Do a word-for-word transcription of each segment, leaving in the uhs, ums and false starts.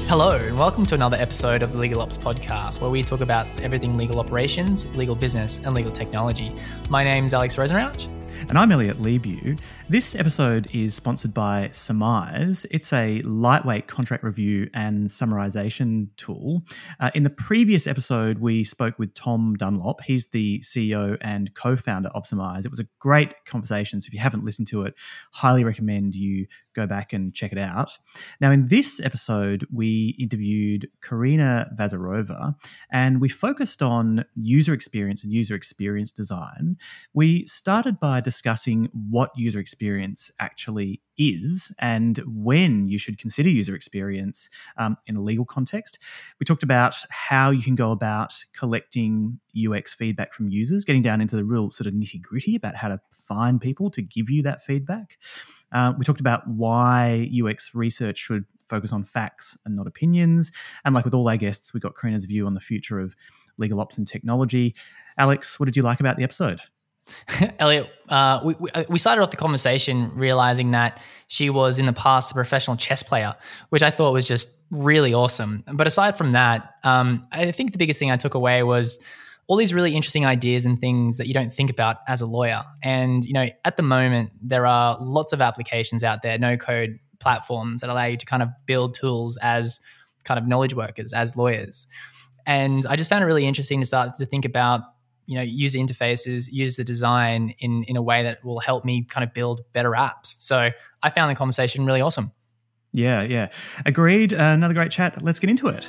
Hello, and welcome to another episode of the Legal Ops Podcast, where we talk about everything legal operations, legal business, and legal technology. My name's Alex Rosenrauch. And I'm Elliot Leabew. This episode is sponsored by Surmise. It's a lightweight contract review and summarization tool. Uh, in the previous episode, we spoke with Tom Dunlop. He's the C E O and co-founder of Surmise. It was a great conversation. So if you haven't listened to it, highly recommend you go back and check it out. Now, in this episode, we interviewed Karina Vazarova, and we focused on user experience and user experience design. We started by discussing what user experience actually is and when you should consider user experience um, in a legal context. We talked about how you can go about collecting U X feedback from users, getting down into the real sort of nitty-gritty about how to find people to give you that feedback. Uh, we talked about why U X research should focus on facts and not opinions. And like with all our guests, we got Karina's view on the future of legal ops and technology. Alex, what did you like about the episode? Elliot, uh, we, we we started off the conversation realizing that she was in the past a professional chess player, which I thought was just really awesome. But aside from that, um, I think the biggest thing I took away was all these really interesting ideas and things that you don't think about as a lawyer. And, you know, at the moment, there are lots of applications out there, no-code platforms that allow you to kind of build tools as kind of knowledge workers, as lawyers. And I just found it really interesting to start to think about, you know, user interfaces, user design in, in a way that will help me kind of build better apps. So I found the conversation really awesome. Yeah, yeah. Agreed. Uh, another great chat. Let's get into it.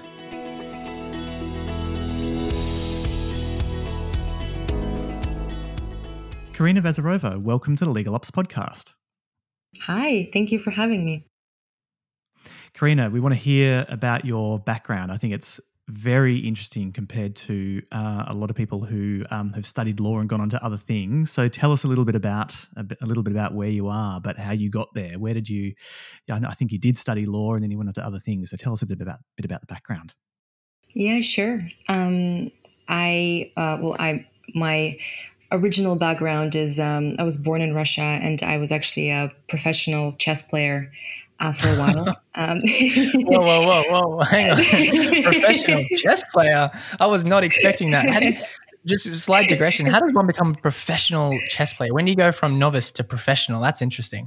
Karina Vazarova, welcome to the Legal Ops Podcast. Hi, thank you for having me. Karina, we want to hear about your background. I think it's very interesting compared to uh, a lot of people who um, have studied law and gone on to other things. So tell us a little bit about a, bit, a little bit about where you are, but how you got there. Where did you? I think you did study law and then you went on to other things. So tell us a bit about bit about the background. Yeah, sure. Um, I uh, well, I my original background is um, I was born in Russia and I was actually a professional chess player. Uh, for a while. Um, whoa, whoa, whoa, whoa! Hang on, professional chess player. I was not expecting that. How did, just a slight digression. How does one become a professional chess player? When do you go from novice to professional? That's interesting.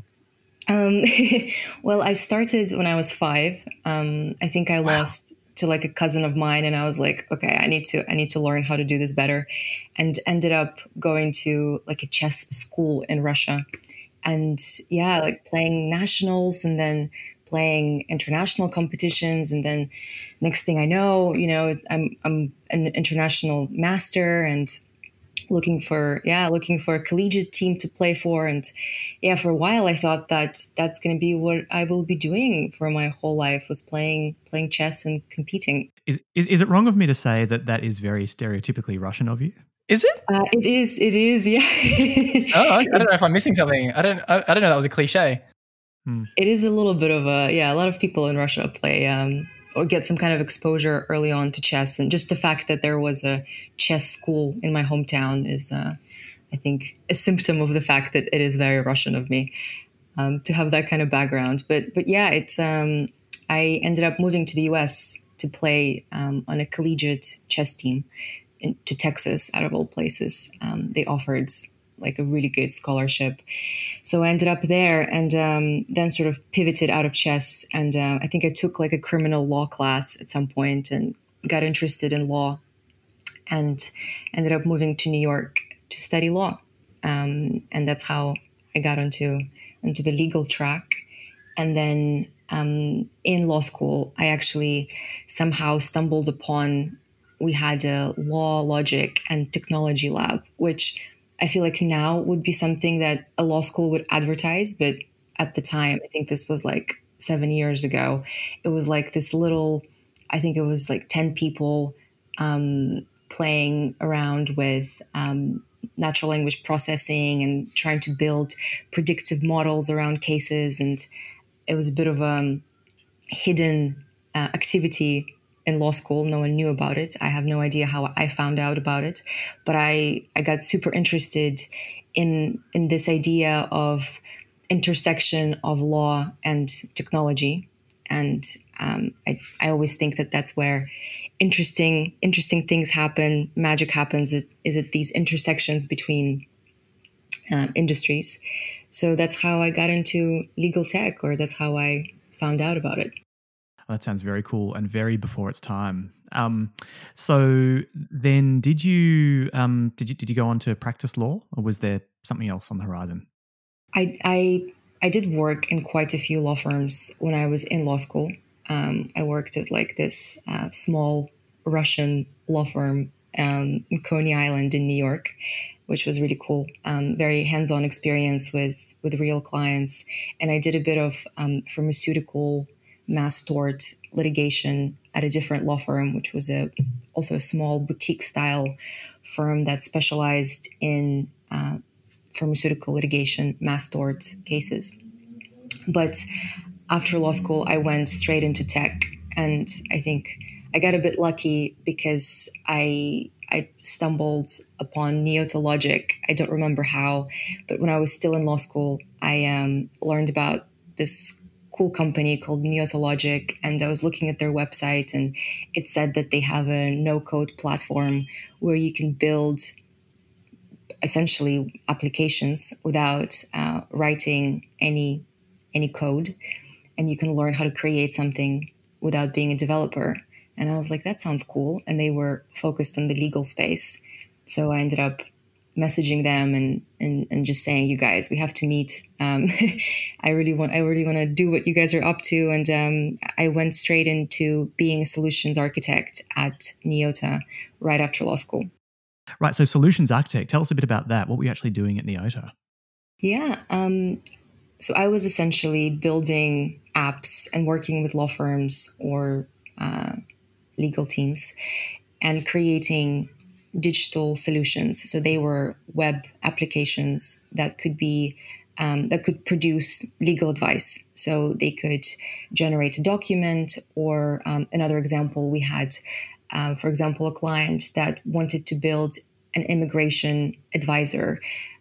Um, well, I started when I was five. Um, I think I Wow. lost to like a cousin of mine, and I was like, okay, I need to, I need to learn how to do this better, and ended up going to like a chess school in Russia. And yeah, like playing nationals and then playing international competitions. And then next thing I know, you know, I'm, I'm an international master and looking for, yeah, looking for a collegiate team to play for. And yeah, for a while, I thought that that's going to be what I will be doing for my whole life, was playing, playing chess and competing. Is, is, is it wrong of me to say that that is very stereotypically Russian of you? Is it? Uh, it is. It is. Yeah. Oh, I, I don't know if I'm missing something. I don't. I, I don't know. That was a cliche. Hmm. It is a little bit of a, yeah, a lot of people in Russia play um, or get some kind of exposure early on to chess. And just the fact that there was a chess school in my hometown is, uh, I think, a symptom of the fact that it is very Russian of me um, to have that kind of background. But, but yeah, it's, um, I ended up moving to the U S to play um, on a collegiate chess team in, to Texas, out of all places. Um, they offered like a really good scholarship. So I ended up there and um, then sort of pivoted out of chess. And uh, I think I took like a criminal law class at some point and got interested in law and ended up moving to New York to study law. Um, and that's how I got onto, onto the legal track. And then um, in law school, I actually somehow stumbled upon, we had a law, logic, and technology lab, which I feel like now would be something that a law school would advertise. But at the time, I think this was like seven years ago, it was like this little, I think it was like ten people um, playing around with um, natural language processing and trying to build predictive models around cases. And it was a bit of a hidden uh, activity in law school. No one knew about it. I have no idea how I found out about it, but I, I got super interested in, in this idea of intersection of law and technology. And um, I, I always think that that's where interesting interesting things happen, magic happens, it, is at these intersections between um, industries. So that's how I got into legal tech, or that's how I found out about it. That sounds very cool and very before its time. Um, so then, did you um, did you did you go on to practice law, or was there something else on the horizon? I I, I did work in quite a few law firms when I was in law school. Um, I worked at like this uh, small Russian law firm um, in Coney Island in New York, which was really cool. Um, very hands-on experience with with real clients, and I did a bit of um, pharmaceutical mass tort litigation at a different law firm, which was a also a small boutique style firm that specialized in uh, pharmaceutical litigation, mass tort cases. But after law school, I went straight into tech, and I think I got a bit lucky because I I stumbled upon Neota Logic. I don't remember how, but when I was still in law school, I um, learned about this cool company called Neota Logic, and I was looking at their website, and it said that they have a no-code platform where you can build essentially applications without uh, writing any any code, and you can learn how to create something without being a developer. And I was like, that sounds cool. And they were focused on the legal space. So I ended up messaging them and and, and just saying, you guys, we have to meet. Um, I really want I really want to do what you guys are up to. And um, I went straight into being a solutions architect at Neota right after law school. Right. So solutions architect, tell us a bit about that. What were you actually doing at Neota? Yeah. Um, so I was essentially building apps and working with law firms or uh, legal teams and creating digital solutions. So they were web applications that could be um, that could produce legal advice. So they could generate a document, or um, another example, we had, uh, for example, a client that wanted to build an immigration advisor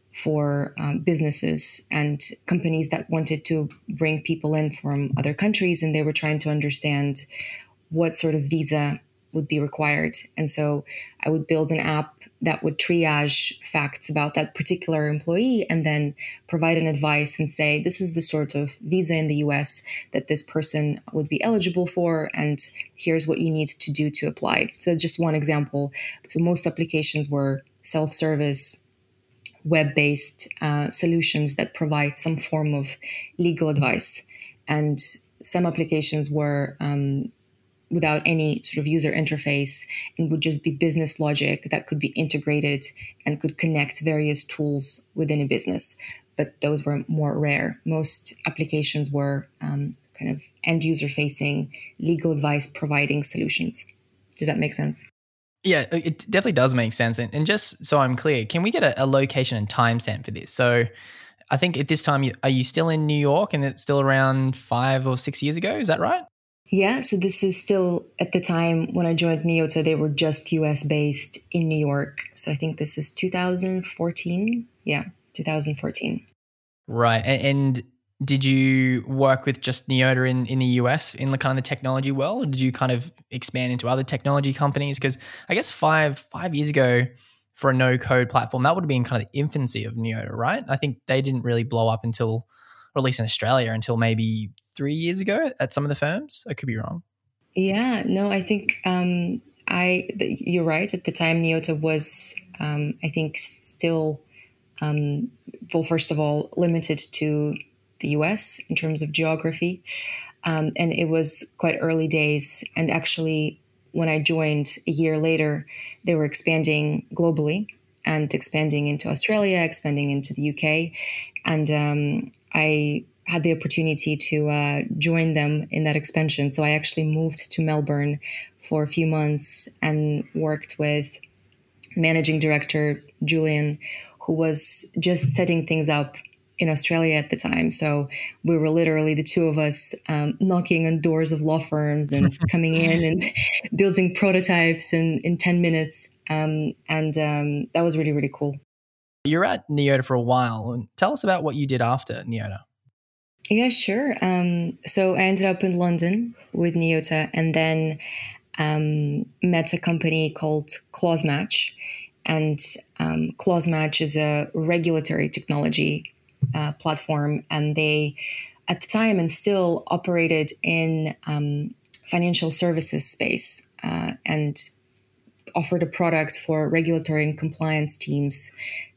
for um, businesses and companies that wanted to bring people in from other countries, and they were trying to understand what sort of visa would be required. And so I would build an app that would triage facts about that particular employee and then provide an advice and say, this is the sort of visa in the U S that this person would be eligible for, and here's what you need to do to apply. So that's just one example. So most applications were self-service, web-based uh, solutions that provide some form of legal advice. And some applications were um, without any sort of user interface and would just be business logic that could be integrated and could connect various tools within a business. But those were more rare. Most applications were um, kind of end-user facing, legal advice providing solutions. Does that make sense? Yeah, it definitely does make sense. And, and just so I'm clear, can we get a, a location and timestamp for this? So I think at this time, are you still in New York, and it's still around five or six years ago? Is that right? Yeah, so this is still at the time when I joined Neota, they were just U S based in New York. So I think this is two thousand fourteen. Yeah, two thousand fourteen. Right. And, and did you work with just Neota in, in the U S in the kind of the technology world, or did you kind of expand into other technology companies? Because I guess five five years ago for a no-code platform, that would have been kind of the infancy of Neota, right? I think they didn't really blow up until, or at least in Australia, until maybe three years ago at some of the firms. I could be wrong. Yeah, no, I think um, I th- you're right. At the time, Neota was, um, I think, still, um, well, first of all, limited to the U S in terms of geography. Um, and it was quite early days. And actually, when I joined a year later, they were expanding globally and expanding into Australia, expanding into the U K. And um, I had the opportunity to uh, join them in that expansion. So I actually moved to Melbourne for a few months and worked with managing director Julian, who was just setting things up in Australia at the time. So we were literally the two of us um, knocking on doors of law firms and coming in and building prototypes in, in ten minutes. Um, and um, that was really, really cool. You're at Neota for a while. Tell us about what you did after Neota. Yeah, sure. Um, so I ended up in London with Nyota, and then um, met a company called ClauseMatch. And um, ClauseMatch is a regulatory technology uh, platform, and they, at the time and still, operated in um, financial services space uh, and offered a product for regulatory and compliance teams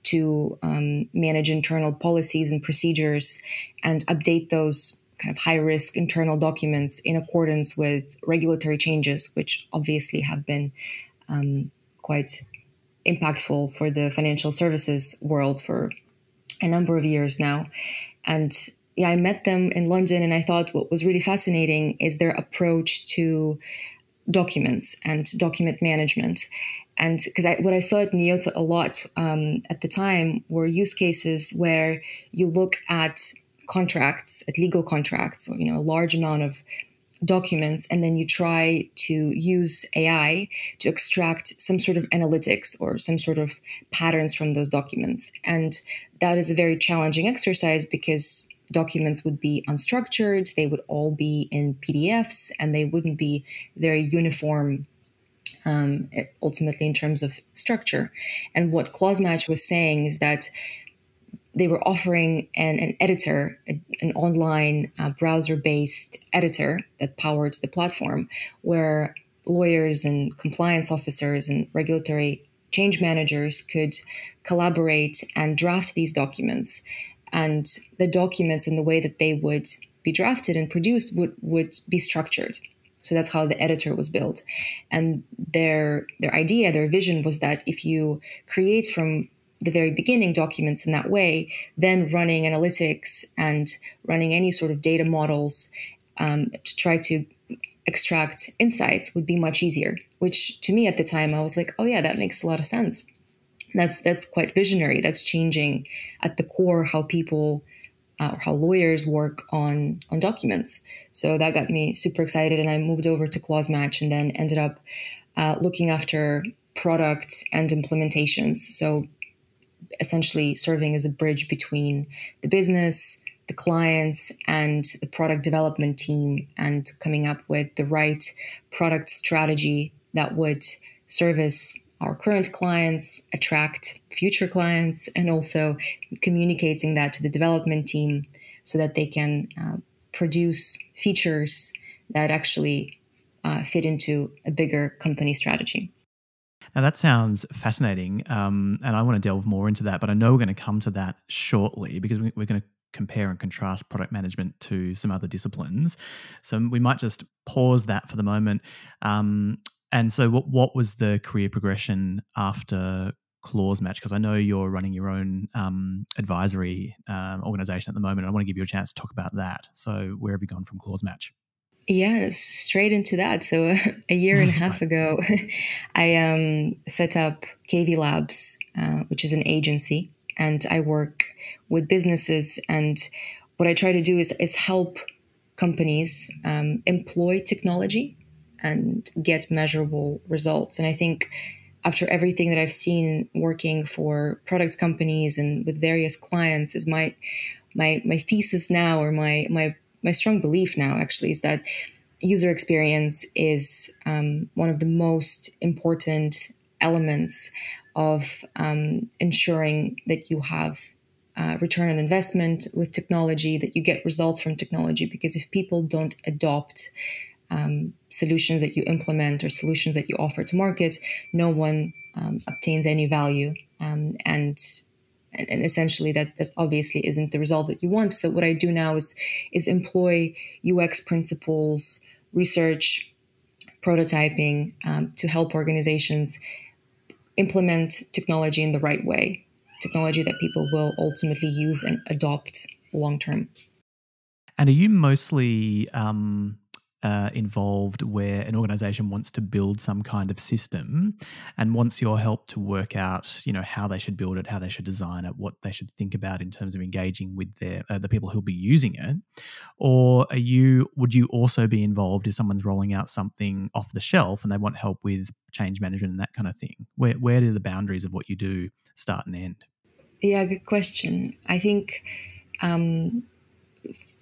to um, manage internal policies and procedures and update those kind of high risk internal documents in accordance with regulatory changes, which obviously have been um, quite impactful for the financial services world for a number of years now. And yeah, I met them in London, and I thought what was really fascinating is their approach to documents and document management. And because I, what I saw at Nyota a lot um, at the time were use cases where you look at contracts, at legal contracts, or you know, a large amount of documents, and then you try to use A I to extract some sort of analytics or some sort of patterns from those documents. And that is a very challenging exercise because documents would be unstructured, they would all be in P D Fs, and they wouldn't be very uniform um, ultimately in terms of structure. And what ClauseMatch was saying is that they were offering an, an editor, a, an online uh, browser-based editor that powered the platform, where lawyers and compliance officers and regulatory change managers could collaborate and draft these documents. And the documents and the way that they would be drafted and produced would, would be structured. So that's how the editor was built. And their their idea, their vision was that if you create from the very beginning documents in that way, then running analytics and running any sort of data models um, to try to extract insights would be much easier, which to me at the time, I was like, oh yeah, that makes a lot of sense. That's that's quite visionary. That's changing at the core how people uh, or how lawyers work on on documents. So that got me super excited, and I moved over to ClauseMatch, and then ended up uh, looking after product and implementations. So essentially serving as a bridge between the business, the clients, and the product development team, and coming up with the right product strategy that would service our current clients, attract future clients, and also communicating that to the development team so that they can uh, produce features that actually uh, fit into a bigger company strategy. Now that sounds fascinating, um, and I want to delve more into that, but I know we're going to come to that shortly because we, we're going to compare and contrast product management to some other disciplines. So we might just pause that for the moment. Um, and so what, what was the career progression after ClauseMatch? Because I know you're running your own um, advisory um, organization at the moment. I want to give you a chance to talk about that. So where have you gone from ClauseMatch? Yeah, straight into that. So a year and a half ago, I um, set up K V Labs, uh, which is an agency, and I work with businesses. And what I try to do is, is help companies um, employ technology and get measurable results. And I think after everything that I've seen working for product companies and with various clients, is my my my thesis now, or my my my strong belief now actually, is that user experience is um, one of the most important elements of um, ensuring that you have uh, return on investment with technology, that you get results from technology. Because if people don't adopt um, solutions that you implement or solutions that you offer to market, no one um, obtains any value. Um, and And essentially that, that obviously isn't the result that you want. So what I do now is, is employ U X principles, research, prototyping um, to help organizations implement technology in the right way, technology that people will ultimately use and adopt long term. And are you mostly um, uh, involved where an organization wants to build some kind of system and wants your help to work out, you know, how they should build it, how they should design it, what they should think about in terms of engaging with their uh, the people who'll be using it? Or are you would you also be involved if someone's rolling out something off the shelf and they want help with change management and that kind of thing? Where where do the boundaries of what you do start and end? Yeah, good question. I think um,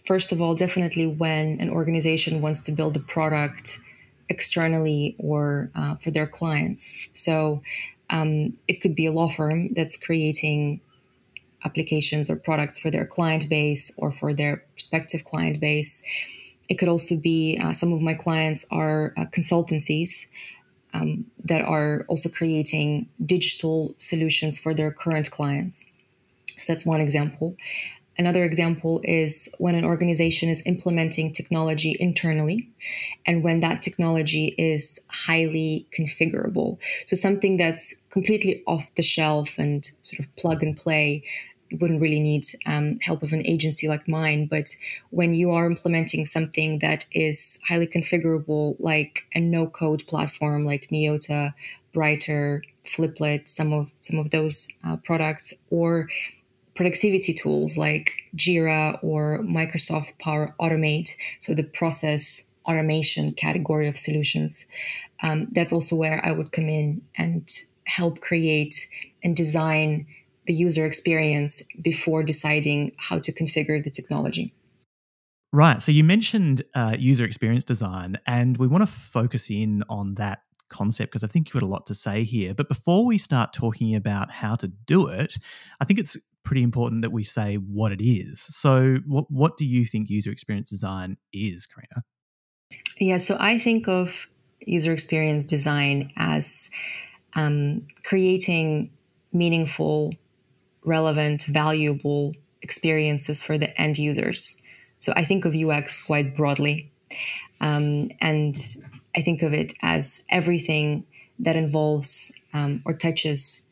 first of all, definitely when an organization wants to build a product externally or uh, for their clients. So um, it could be a law firm that's creating applications or products for their client base or for their prospective client base. It could also be uh, some of my clients are uh, consultancies um, that are also creating digital solutions for their current clients. So that's one example. Another example is when an organization is implementing technology internally and when that technology is highly configurable. So something that's completely off the shelf and sort of plug and play, you wouldn't really need um, help of an agency like mine. But when you are implementing something that is highly configurable, like a no-code platform like Neota, Brighter, Fliplet, some of some of those uh, products, or productivity tools like Jira or Microsoft Power Automate, so the process automation category of solutions. Um, that's also where I would come in and help create and design the user experience before deciding how to configure the technology. Right. So you mentioned uh, user experience design, and we want to focus in on that concept because I think you've got a lot to say here. But before we start talking about how to do it, I think it's pretty important that we say what it is. So what what do you think user experience design is, Karina? Yeah, so I think of user experience design as um, creating meaningful, relevant, valuable experiences for the end users. So I think of U X quite broadly. Um, and I think of it as everything that involves um, or touches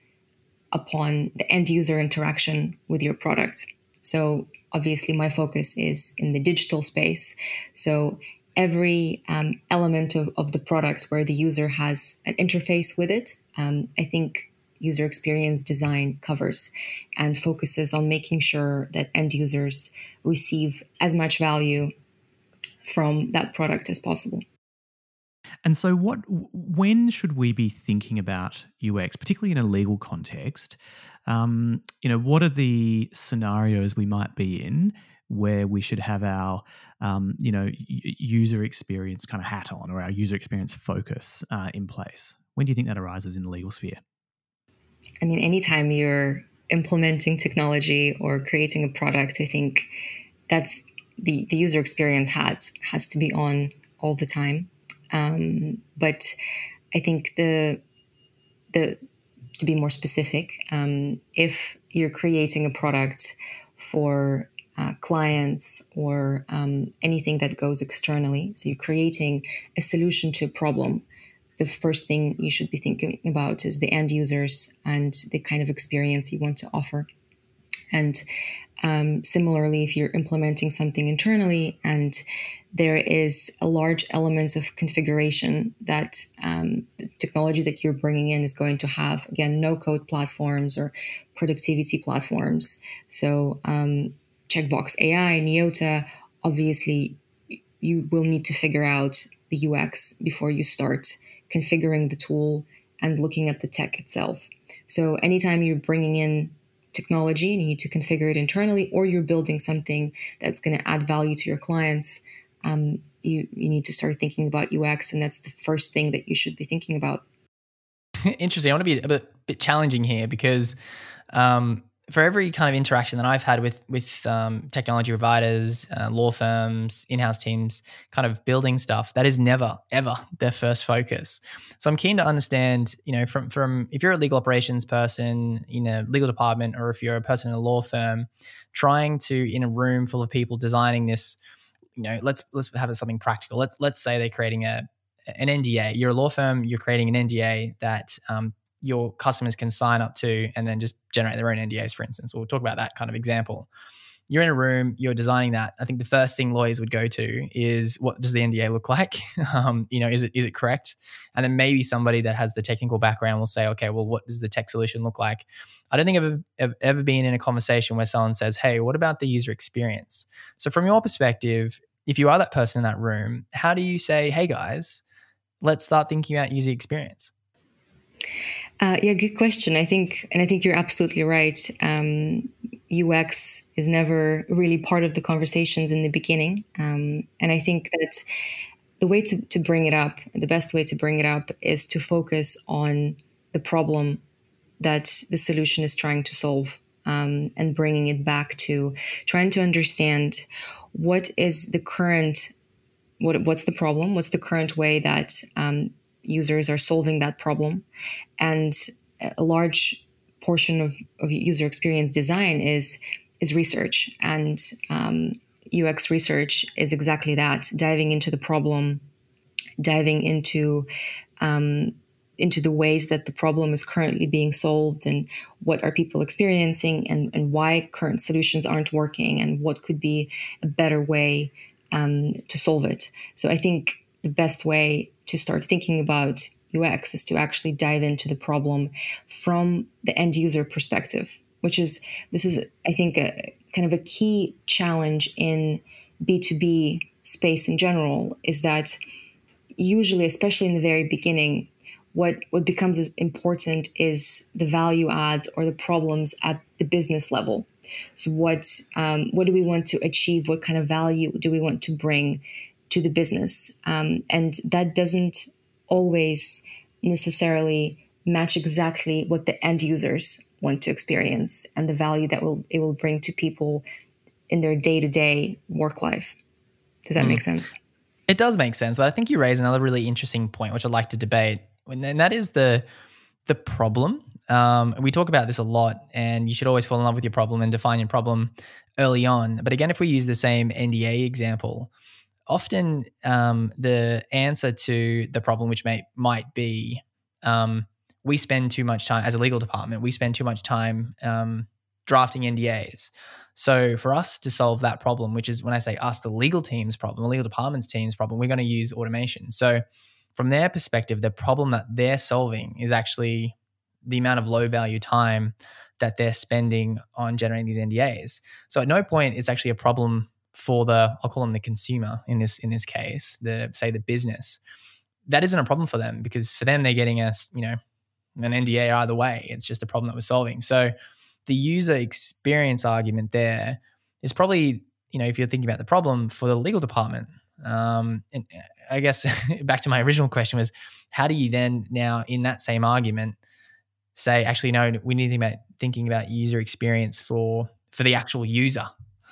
upon the end user interaction with your product. So obviously my focus is in the digital space. So every um, element of, of the product where the user has an interface with it, um, I think user experience design covers and focuses on making sure that end users receive as much value from that product as possible. And so what when should we be thinking about U X, particularly in a legal context? Um, you know, what are the scenarios we might be in where we should have our, um, you know, user experience kind of hat on or our user experience focus uh, in place? When do you think that arises in the legal sphere? I mean, anytime you're implementing technology or creating a product, I think that's the, the user experience hat has to be on all the time. Um, but I think the the to be more specific, um, if you're creating a product for uh, clients or um, anything that goes externally, so you're creating a solution to a problem, the first thing you should be thinking about is the end users and the kind of experience you want to offer. And um, similarly, if you're implementing something internally and there is a large element of configuration that um, the technology that you're bringing in is going to have, again, no-code platforms or productivity platforms. So um, Checkbox A I, Neota, obviously you will need to figure out the U X before you start configuring the tool and looking at the tech itself. So anytime you're bringing in technology and you need to configure it internally, or you're building something that's going to add value to your clients, um, you, you need to start thinking about U X, and that's the first thing that you should be thinking about. Interesting. I want to be a bit, bit challenging here because um, for every kind of interaction that I've had with with um, technology providers, uh, law firms, in-house teams, kind of building stuff, that is never, ever their first focus. So I'm keen to understand, you know, from from if you're a legal operations person in a legal department, or if you're a person in a law firm, trying to, in a room full of people designing this, you know, let's let's have something practical. Let's let's say they're creating a an N D A. You're a law firm. You're creating an N D A that um, your customers can sign up to, and then just generate their own N D As. For instance, we'll talk about that kind of example. You're in a room. You're designing that. I think the first thing lawyers would go to is, what does the N D A look like? um, you know, is it is it correct? And then maybe somebody that has the technical background will say, okay, well, what does the tech solution look like? I don't think I've, I've ever been in a conversation where someone says, hey, what about the user experience? So from your perspective, if you are that person in that room, how do you say, hey guys, let's start thinking about user experience? Uh, yeah, good question. I think, and I think you're absolutely right. Um, U X is never really part of the conversations in the beginning. Um, and I think that the way to, to bring it up, the best way to bring it up is to focus on the problem that the solution is trying to solve, um, and bringing it back to trying to understand what is the current, what what's the problem, what's the current way that um, users are solving that problem. And a large portion of, of user experience design is is research, and um, U X research is exactly that, diving into the problem, diving into um, into the ways that the problem is currently being solved, and what are people experiencing, and, and why current solutions aren't working, and what could be a better way um, to solve it. So I think the best way to start thinking about U X is to actually dive into the problem from the end user perspective, which is, this is, I think, a kind of a key challenge in B two B space in general, is that usually, especially in the very beginning, what, what becomes as important is the value add or the problems at the business level. So what, um, what do we want to achieve? What kind of value do we want to bring to the business? Um, and that doesn't always necessarily match exactly what the end users want to experience and the value that will it will bring to people in their day-to-day work life. Does that mm. make sense? It does make sense, but I think you raise another really interesting point, which I'd like to debate, and that is the the problem. Um, we talk about this a lot, and you should always fall in love with your problem and define your problem early on. But again, if we use the same N D A example, often um, the answer to the problem, which may might be um, we spend too much time as a legal department, we spend too much time um, drafting N D As. So for us to solve that problem, which is when I say us, the legal team's problem, the legal department's team's problem, we're going to use automation. So from their perspective, the problem that they're solving is actually the amount of low value time that they're spending on generating these N D As. So at no point it's actually a problem for the, I'll call them the consumer in this in this case, the say the business. That isn't a problem for them, because for them they're getting us, you know, an N D A either way. It's just a problem that we're solving. So the user experience argument there is probably, you know, if you're thinking about the problem for the legal department. Um, and I guess back to my original question was, how do you then now in that same argument say, actually, no, we need to think about thinking about user experience for for the actual user?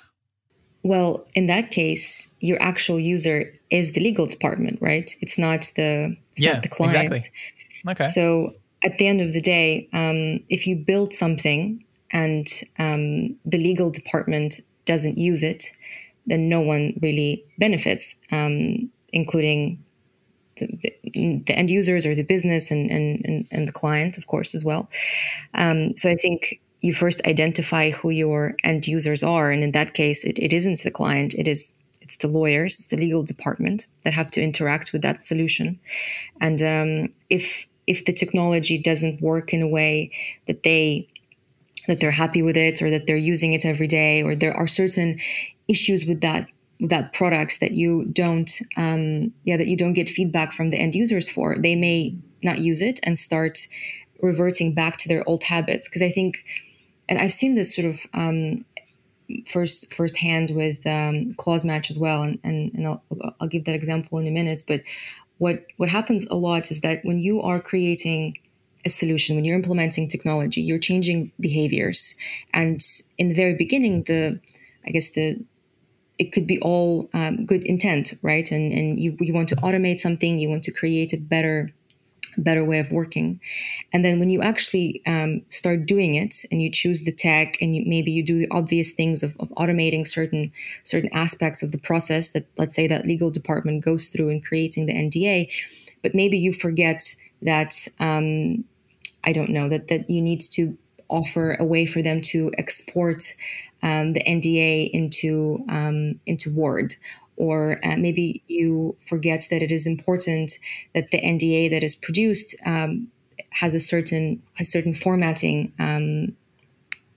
Well, in that case, your actual user is the legal department, right? It's not the it's yeah, not the client. Exactly. Okay. So at the end of the day, um, if you build something and um, the legal department doesn't use it, then no one really benefits, um, including the, the, the end users or the business and, and, and, and the client, of course, as well. Um, so I think you first identify who your end users are. And in that case, it, it isn't the client. It is, it's the lawyers, it's the legal department that have to interact with that solution. And um, if if the technology doesn't work in a way that they that they're happy with it, or that they're using it every day, or there are certain issues with that with that product that you don't um, yeah that you don't get feedback from the end users for, they may not use it and start reverting back to their old habits. Because I think, and I've seen this sort of um, first firsthand with um, Clause Match as well, and and, and I'll, I'll give that example in a minute. But what what happens a lot is that when you are creating a solution, when you're implementing technology, you're changing behaviors. And in the very beginning, the I guess the it could be all um, good intent, right? And and you you want to automate something, you want to create a better better way of working. And then when you actually um, start doing it and you choose the tech, and you, maybe you do the obvious things of, of automating certain certain aspects of the process that, let's say, that legal department goes through in creating the N D A, but maybe you forget that, um, I don't know, that, that you need to offer a way for them to export um, the N D A into um, into Word. Or uh, maybe you forget that it is important that the N D A that is produced um, has a certain a certain formatting um,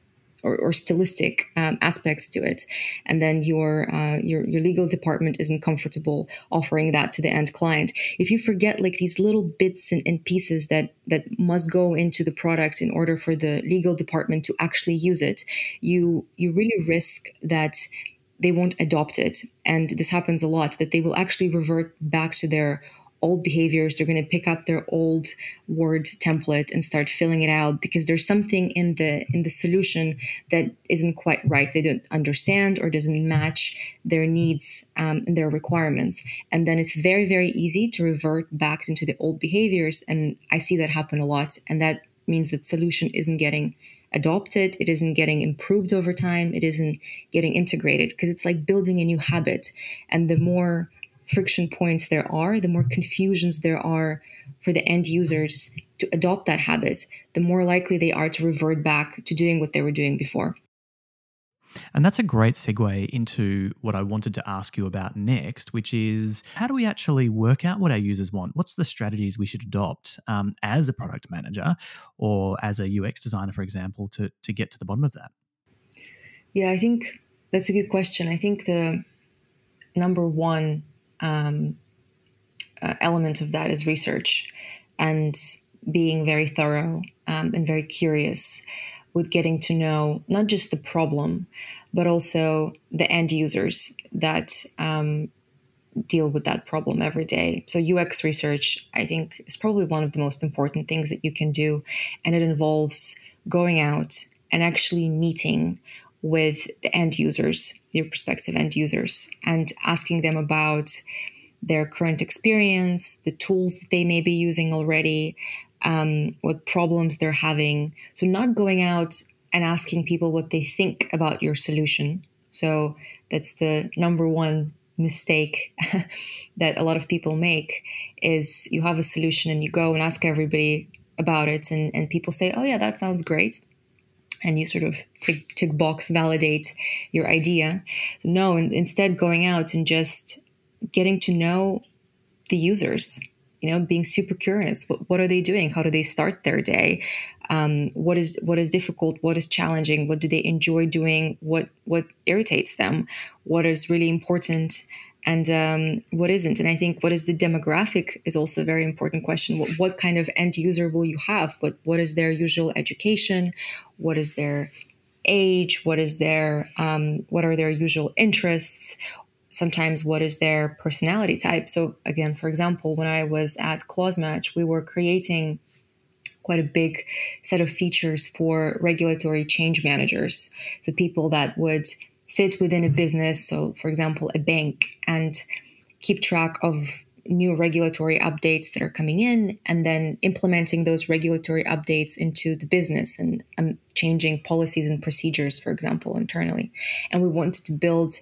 or, or stylistic um, aspects to it, and then your uh, your your legal department isn't comfortable offering that to the end client. If you forget like these little bits and, and pieces that that must go into the product in order for the legal department to actually use it, you you really risk that they won't adopt it. And this happens a lot, that they will actually revert back to their old behaviors. They're going to pick up their old Word template and start filling it out because there's something in the in the solution that isn't quite right. They don't understand or doesn't match their needs um, and their requirements. And then it's very, very easy to revert back into the old behaviors. And I see that happen a lot. And that means that solution isn't getting adopted. It isn't getting improved over time. It isn't getting integrated because it's like building a new habit. And the more friction points there are, the more confusions there are for the end users to adopt that habit, the more likely they are to revert back to doing what they were doing before. And that's a great segue into what I wanted to ask you about next, which is how do we actually work out what our users want? What's the strategies we should adopt um, as a product manager or as a U X designer, for example, to, to get to the bottom of that? Yeah, I think that's a good question. I think the number one um, uh, element of that is research and being very thorough um, and very curious with getting to know not just the problem, but also the end users that um, deal with that problem every day. So U X research, I think, is probably one of the most important things that you can do. And it involves going out and actually meeting with the end users, your prospective end users, and asking them about their current experience, the tools that they may be using already, um, what problems they're having. So not going out and asking people what they think about your solution. So that's the number one mistake that a lot of people make is you have a solution and you go and ask everybody about it. And, and people say, oh yeah, that sounds great. And you sort of tick, tick box validate your idea. So no, in, instead going out and just getting to know the users, you know, being super curious. What, what are they doing? How do they start their day? Um, what is what is difficult? What is challenging? What do they enjoy doing? What what irritates them? What is really important? And um, what isn't? And I think what is the demographic is also a very important question. What, what kind of end user will you have? What what is their usual education? What is their age? What is their um, what are their usual interests? Sometimes what is their personality type? So again, for example, when I was at ClauseMatch, we were creating quite a big set of features for regulatory change managers. So people that would sit within a business, so for example, a bank, and keep track of new regulatory updates that are coming in and then implementing those regulatory updates into the business and um, changing policies and procedures, for example, internally. And we wanted to build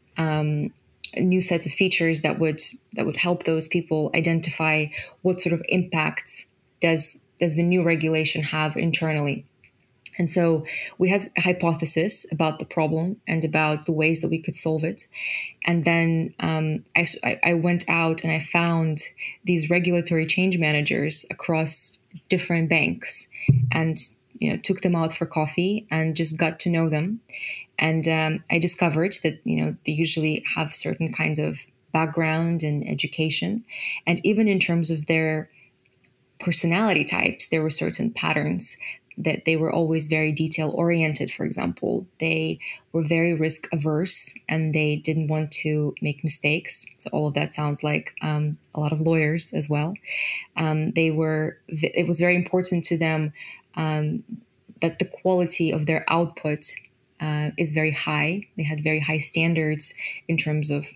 um, a new set of features that would that would help those people identify what sort of impacts does does the new regulation have internally. And so we had a hypothesis about the problem and about the ways that we could solve it. And then um, I, I went out and I found these regulatory change managers across different banks and, you know, took them out for coffee and just got to know them. And um, I discovered that, you know, they usually have certain kinds of background and education. And even in terms of their personality types, there were certain patterns that they were always very detail oriented. For example, they were very risk averse and they didn't want to make mistakes. So all of that sounds like um, a lot of lawyers as well. Um, they were, it was very important to them um, that the quality of their output uh, is very high. They had very high standards in terms of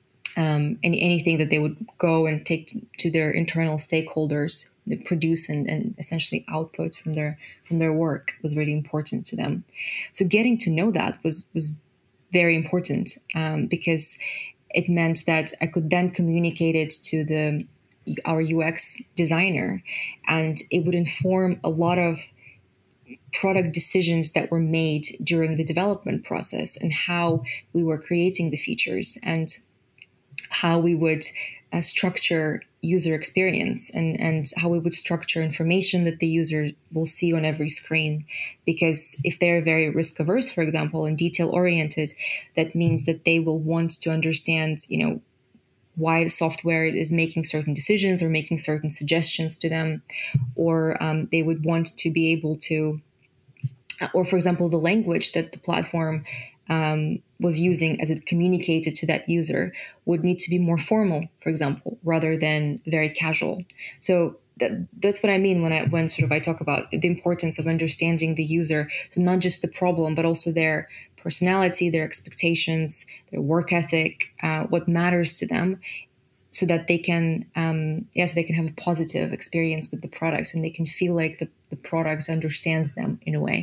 Um, any, anything that they would go and take to their internal stakeholders, they produce and, and essentially output from their from their work was really important to them. So getting to know that was was very important um, because it meant that I could then communicate it to the our U X designer, and it would inform a lot of product decisions that were made during the development process and how we were creating the features and how we would uh, structure user experience and, and how we would structure information that the user will see on every screen. Because if they're very risk averse, for example, and detail oriented, that means that they will want to understand, you know, why the software is making certain decisions or making certain suggestions to them, or um, they would want to be able to, or for example, the language that the platform um, was using as it communicated to that user would need to be more formal, for example, rather than very casual. So that, that's what I mean when I when sort of I talk about the importance of understanding the user, so not just the problem, but also their personality, their expectations, their work ethic, uh, what matters to them, so that they can, um, yeah, so they can have a positive experience with the product and they can feel like the, the product understands them in a way.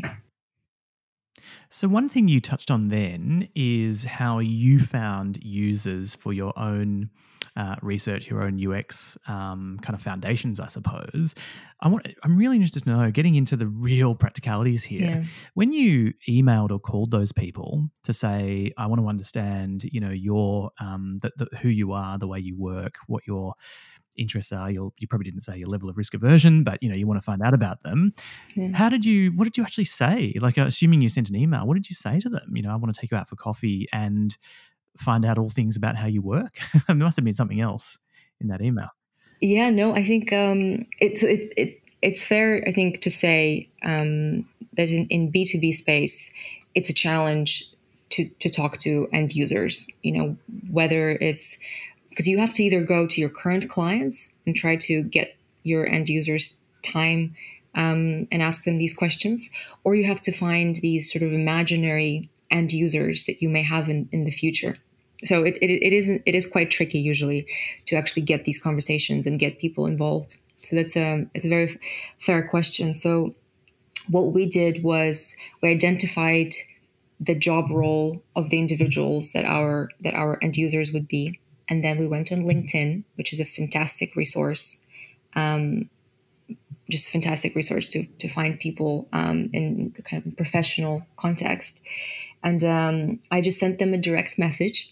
So one thing you touched on then is how you found users for your own uh, research, your own U X um, kind of foundations, I suppose. I want, I'm really interested to know, getting into the real practicalities here. Yeah. When you emailed or called those people to say, I want to understand, you know, your um, the, the, who you are, the way you work, what your interests are. You'll, you probably didn't say your level of risk aversion, but you know you want to find out about them. Yeah. How did you? What did you actually say? Like, assuming you sent an email, what did you say to them? You know, I want to take you out for coffee and find out all things about how you work. There must have been something else in that email. Yeah, no, I think um, it's it, it it's fair. I think to say um, that in, in B two B space, it's a challenge to to talk to end users. You know, whether it's because you have to either go to your current clients and try to get your end users time um, and ask them these questions, or you have to find these sort of imaginary end users that you may have in, in the future. So it, it, it isn't it is quite tricky usually to actually get these conversations and get people involved. So that's a it's a very fair question. So what we did was we identified the job role of the individuals that our that our end users would be. And then we went on LinkedIn, which is a fantastic resource, um, just a fantastic resource to to find people um, in kind of professional context. And um, I just sent them a direct message,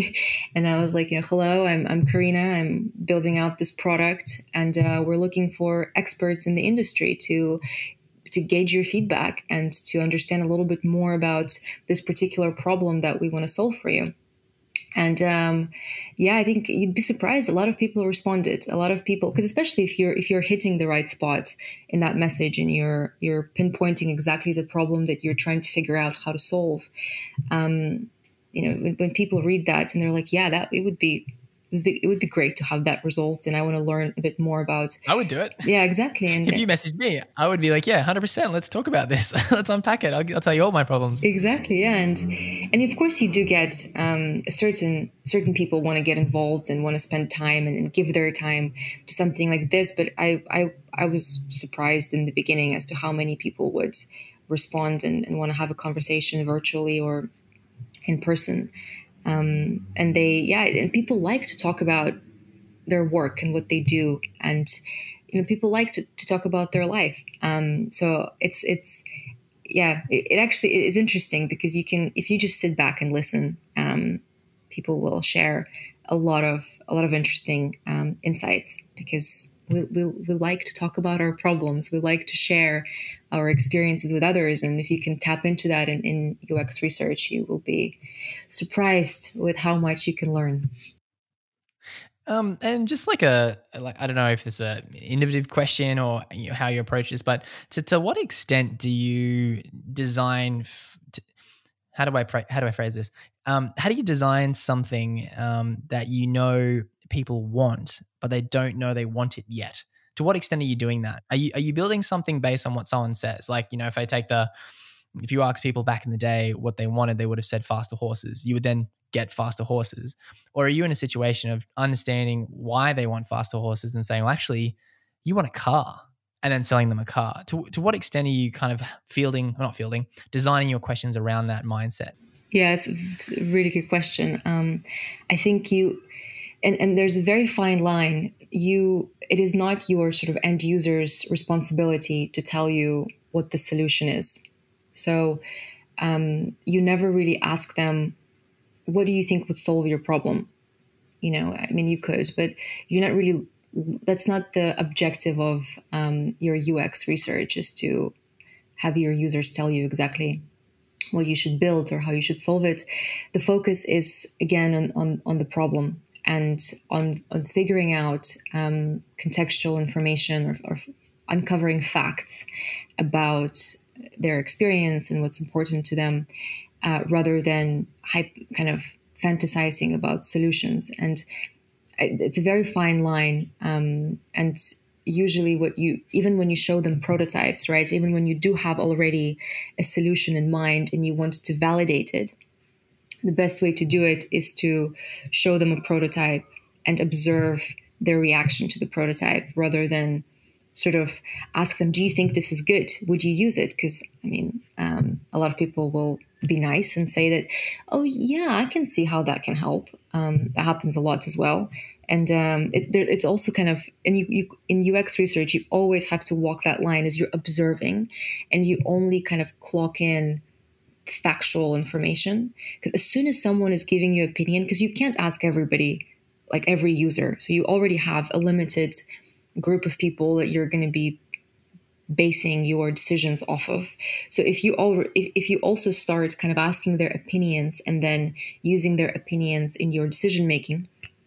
and I was like, you know, hello, I'm I'm Karina. I'm building out this product, and uh, we're looking for experts in the industry to to gauge your feedback and to understand a little bit more about this particular problem that we want to solve for you. And um, yeah, I think you'd be surprised. A lot of people responded. A lot of people, because especially if you're if you're hitting the right spot in that message and you're you're pinpointing exactly the problem that you're trying to figure out how to solve. Um, you know, when, when people read that and they're like, yeah, that it would be. It would, be, it would be great to have that resolved, and I want to learn a bit more about. I would do it. Yeah, exactly. And if you messaged me, I would be like, yeah, one hundred percent. Let's talk about this. Let's unpack it. I'll, I'll tell you all my problems. Exactly. Yeah, and and of course you do get um, a certain certain people want to get involved and want to spend time and, and give their time to something like this. But I I I was surprised in the beginning as to how many people would respond and, and want to have a conversation virtually or in person. Um, and they, yeah, and people like to talk about their work and what they do. And, you know, people like to, to talk about their life. Um, so it's, it's, yeah, it, it actually is interesting because you can, if you just sit back and listen, um, people will share a lot of, a lot of interesting, um, insights because we, we, we like to talk about our problems. We like to share our experiences with others. And if you can tap into that in, in U X research, you will be surprised with how much you can learn. Um, and just like a, like, I don't know if this is an innovative question or you know, how you approach this, but to, to what extent do you design, f- to, how do I, pra- how do I phrase this? Um, how do you design something um, that you know people want, but they don't know they want it yet? To what extent are you doing that? Are you, are you building something based on what someone says? Like, you know, if I take the, if you ask people back in the day what they wanted, they would have said faster horses. You would then get faster horses. Or are you in a situation of understanding why they want faster horses and saying, well, actually, you want a car, and then selling them a car? To, to what extent are you kind of fielding, or not fielding, designing your questions around that mindset? Yeah, it's a really good question. Um, I think you, and, and there's a very fine line. You, it is not your sort of end user's responsibility to tell you what the solution is. So um, you never really ask them, what do you think would solve your problem? You know, I mean, you could, but you're not really that's not the objective of um, your U X research, is to have your users tell you exactly what you should build or how you should solve it. The focus is again on, on, on the problem and on, on figuring out um, contextual information or, or uncovering facts about their experience and what's important to them, uh, rather than hype, kind of fantasizing about solutions. And it's a very fine line. Um, and usually what you, even when you show them prototypes, right, even when you do have already a solution in mind and you want to validate it, the best way to do it is to show them a prototype and observe their reaction to the prototype, rather than sort of ask them, do you think this is good? Would you use it? Because, I mean, um, a lot of people will be nice and say that, oh, yeah, I can see how that can help. Um, that happens a lot as well. And um, it, there, it's also kind of, and you, you in U X research, you always have to walk that line as you're observing, and you only kind of clock in factual information. Because as soon as someone is giving you opinion, because you can't ask everybody, like every user, so you already have a limited group of people that you're going to be basing your decisions off of. So if you all if, if you also start kind of asking their opinions and then using their opinions in your decision making,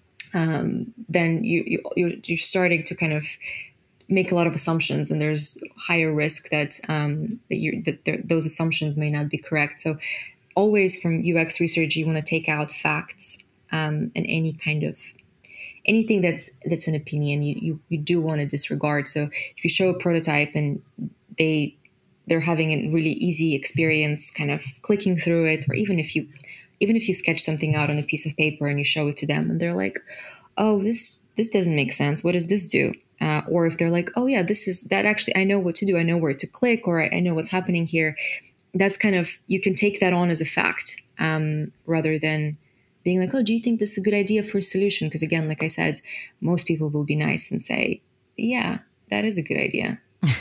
um, then you, you you're, you're starting to kind of make a lot of assumptions, and there's higher risk that um, that you that those assumptions may not be correct. So always from U X research, you want to take out facts um, and any kind of anything that's that's an opinion, you, you you do want to disregard. So if you show a prototype and they they're having a really easy experience kind of clicking through it, or even if you even if you sketch something out on a piece of paper and you show it to them and they're like, oh, this this doesn't make sense, what does this do? Uh, or if they're like, oh yeah, this is that actually, I know what to do, I know where to click, or I, I know what's happening here. That's kind of, you can take that on as a fact, um, rather than being like, oh, do you think this is a good idea for a solution? Because again, like I said, most people will be nice and say, yeah, that is a good idea.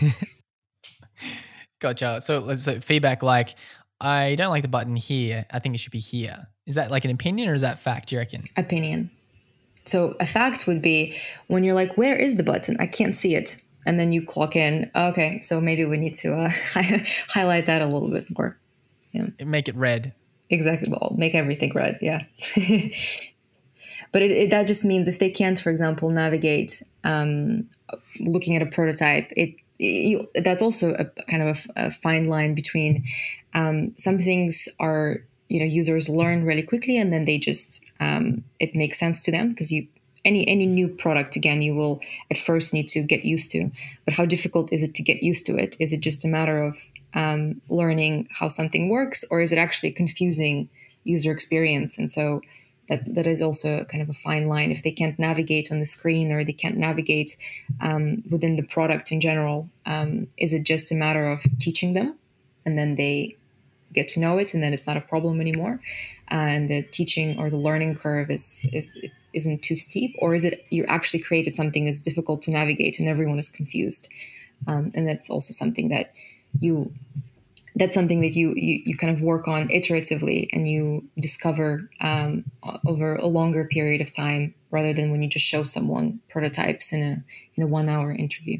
Gotcha. So, so feedback like, I don't like the button here, I think it should be here. Is that like an opinion or is that fact, do you reckon? Opinion. So a fact would be when you're like, where is the button? I can't see it. And then you clock in, okay, so maybe we need to uh, highlight that a little bit more. Yeah. Make it red. Exactly. Well, make everything red. Yeah. But it, it, that just means if they can't, for example, navigate um, looking at a prototype, it, it you, that's also a kind of a, a fine line between um, some things are, you know, users learn really quickly and then they just, um, it makes sense to them because you, any, any new product, again, you will at first need to get used to. But how difficult is it to get used to it? Is it just a matter of um, learning how something works, or is it actually confusing user experience? And so that that is also kind of a fine line. If they can't navigate on the screen or they can't navigate um, within the product in general, um, is it just a matter of teaching them and then they get to know it and then it's not a problem anymore, and the teaching or the learning curve is is isn't too steep? Or is it you actually created something that's difficult to navigate and everyone is confused? Um, and that's also something that you that's something that you, you, you kind of work on iteratively and you discover um, over a longer period of time, rather than when you just show someone prototypes in a in a one hour interview.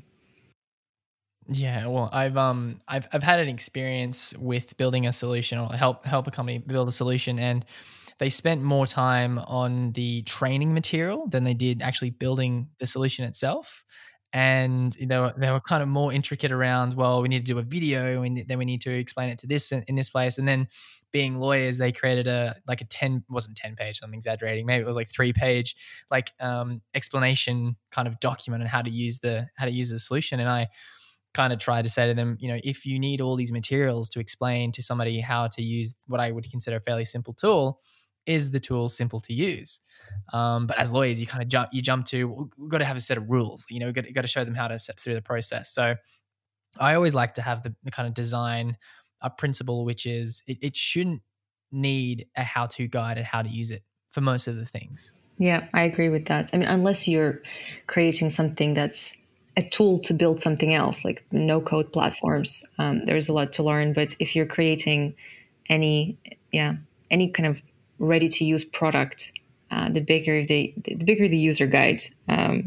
Yeah, well, I've um I've I've had an experience with building a solution, or help help a company build a solution, and they spent more time on the training material than they did actually building the solution itself. And they were, they were kind of more intricate around, well, we need to do a video and then we need to explain it to this in, in this place. And then being lawyers, they created a, like a ten, wasn't ten page, I'm exaggerating. Maybe it was like three page, like um, explanation kind of document on how to use the, how to use the solution. And I kind of tried to say to them, you know, if you need all these materials to explain to somebody how to use what I would consider a fairly simple tool, is the tool simple to use? Um, but as lawyers, you kind of jump, you jump to, we've got to have a set of rules, you know, we've got, got to show them how to step through the process. So I always like to have the, the kind of design a principle, which is it, it shouldn't need a how-to guide and how to use it for most of the things. Yeah, I agree with that. I mean, unless you're creating something that's a tool to build something else, like no-code platforms, um, there's a lot to learn. But if you're creating any, yeah, any kind of ready-to-use product, uh, the bigger the the bigger the user guide, um,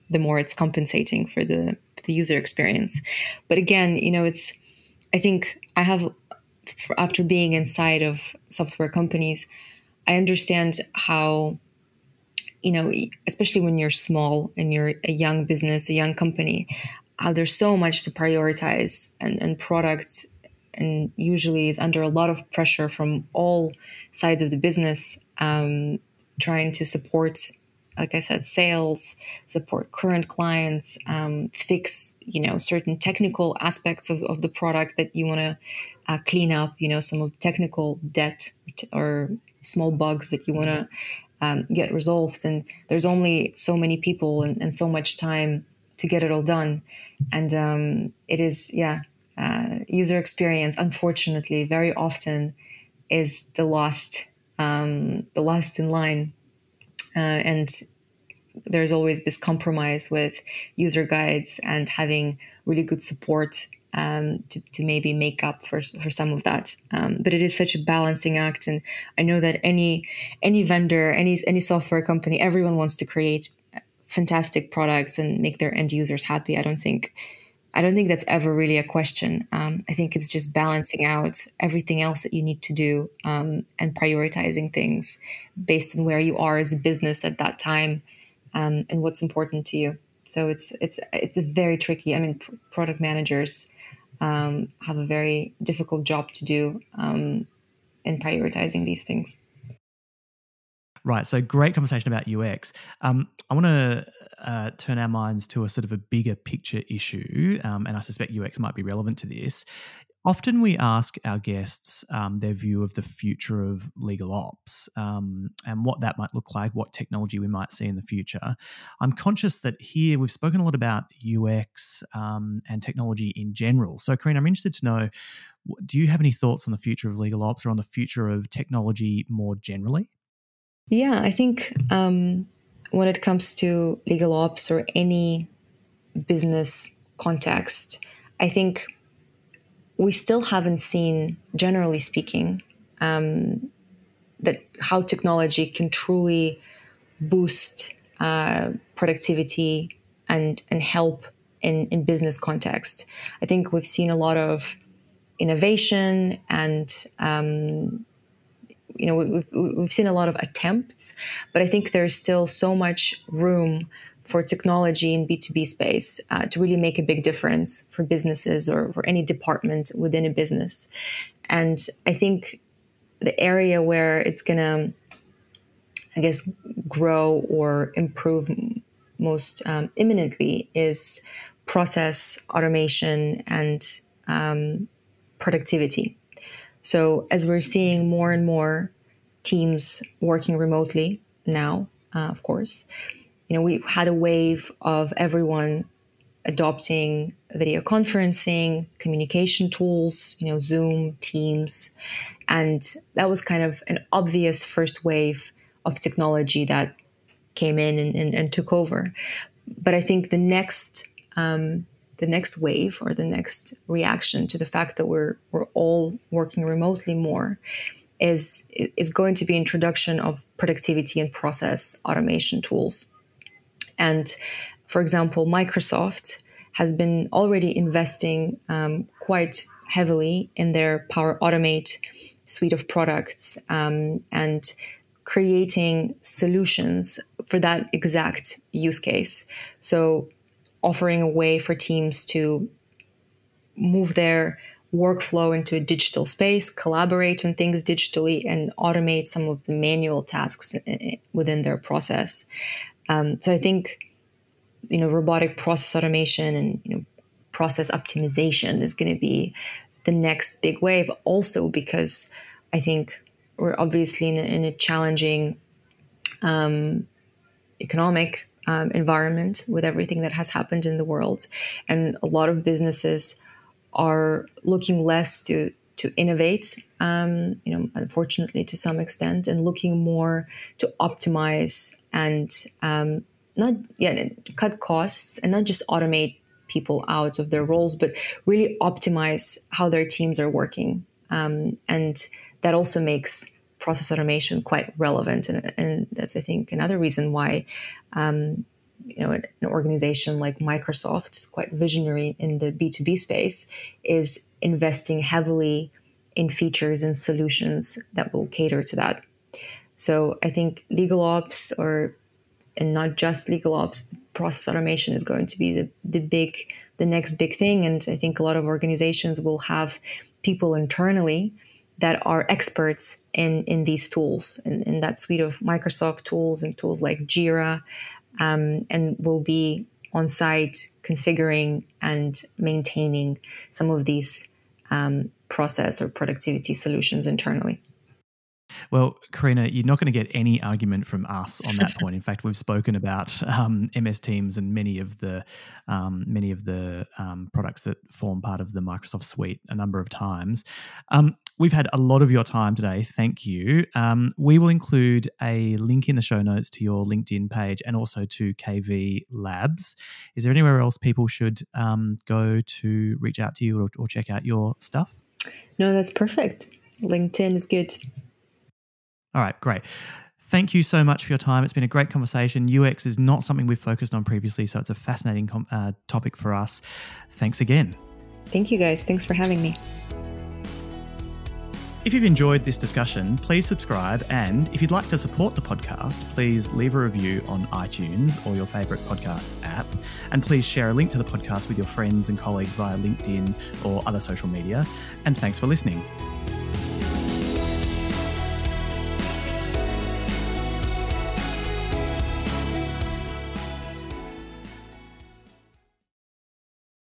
the more it's compensating for the the user experience. But again, you know, it's I think I have after being inside of software companies, I understand how, you know, especially when you're small and you're a young business, a young company, how there's so much to prioritize, and, and product and usually is under a lot of pressure from all sides of the business, um, trying to support, like I said, sales, support current clients, um, fix, you know, certain technical aspects of, of the product that you want to uh, clean up, you know, some of the technical debt or small bugs that you want to um, get resolved. And there's only so many people and, and so much time to get it all done. And um, it is, yeah, uh, user experience, unfortunately, very often is the last, um, the last in line. Uh, and there's always this compromise with user guides and having really good support um, to, to maybe make up for for some of that. Um, but it is such a balancing act, and I know that any any vendor, any any software company, everyone wants to create fantastic products and make their end users happy. I don't think I don't think that's ever really a question. Um, I think it's just balancing out everything else that you need to do um, and prioritizing things based on where you are as a business at that time. Um, and what's important to you. So it's it's it's a very tricky. I mean, pr- product managers um, have a very difficult job to do um, in prioritizing these things. Right. So great conversation about U X. Um, I want to uh, turn our minds to a sort of a bigger picture issue, um, and I suspect U X might be relevant to this. Often we ask our guests um, their view of the future of legal ops um, and what that might look like, what technology we might see in the future. I'm conscious that here we've spoken a lot about U X um, and technology in general. So, Carine, I'm interested to know, do you have any thoughts on the future of legal ops or on the future of technology more generally? Yeah, I think um, when it comes to legal ops or any business context, I think we still haven't seen, generally speaking, um, that how technology can truly boost uh, productivity and and help in, in business context. I think we've seen a lot of innovation and um, you know we've, we've seen a lot of attempts, but I think there's still so much room for technology in B two B space uh, to really make a big difference for businesses or for any department within a business. And I think the area where it's going to, I guess, grow or improve most um, imminently is process automation and um, productivity. So as we're seeing more and more teams working remotely now, uh, of course, you know, we had a wave of everyone adopting video conferencing, communication tools, you know, Zoom, Teams. And that was kind of an obvious first wave of technology that came in and, and, and took over. But I think the next um, the next wave or the next reaction to the fact that we're we're all working remotely more is is going to be introduction of productivity and process automation tools. And for example, Microsoft has been already investing um, quite heavily in their Power Automate suite of products um, and creating solutions for that exact use case. So offering a way for teams to move their workflow into a digital space, collaborate on things digitally, and automate some of the manual tasks within their process. Um, so I think, you know, robotic process automation and, you know, process optimization is going to be the next big wave. Also, because I think we're obviously in a, in a challenging um, economic um, environment with everything that has happened in the world, and a lot of businesses are looking less to to innovate, um, you know, unfortunately to some extent, and looking more to optimize and um, not yeah cut costs and not just automate people out of their roles, but really optimize how their teams are working. Um, and that also makes process automation quite relevant. And, and that's, I think, another reason why um, you know, an organization like Microsoft, quite visionary in the B two B space, is investing heavily in features and solutions that will cater to that. So I think legal ops, or and not just legal ops, process automation is going to be the, the big, the next big thing. And I think a lot of organizations will have people internally that are experts in, in these tools, and in, in that suite of Microsoft tools and tools like Jira, um, and will be on site configuring and maintaining some of these um, process or productivity solutions internally. Well, Karina, you're not going to get any argument from us on that point. In fact, we've spoken about um, M S Teams and many of the um, many of the um, products that form part of the Microsoft suite a number of times. Um, we've had a lot of your time today. Thank you. Um, we will include a link in the show notes to your LinkedIn page and also to K V Labs. Is there anywhere else people should um, go to reach out to you or, or check out your stuff? No, that's perfect. LinkedIn is good. All right, great. Thank you so much for your time. It's been a great conversation. U X is not something we've focused on previously, so it's a fascinating com- uh, topic for us. Thanks again. Thank you, guys. Thanks for having me. If you've enjoyed this discussion, please subscribe. And if you'd like to support the podcast, please leave a review on iTunes or your favourite podcast app. And please share a link to the podcast with your friends and colleagues via LinkedIn or other social media. And thanks for listening.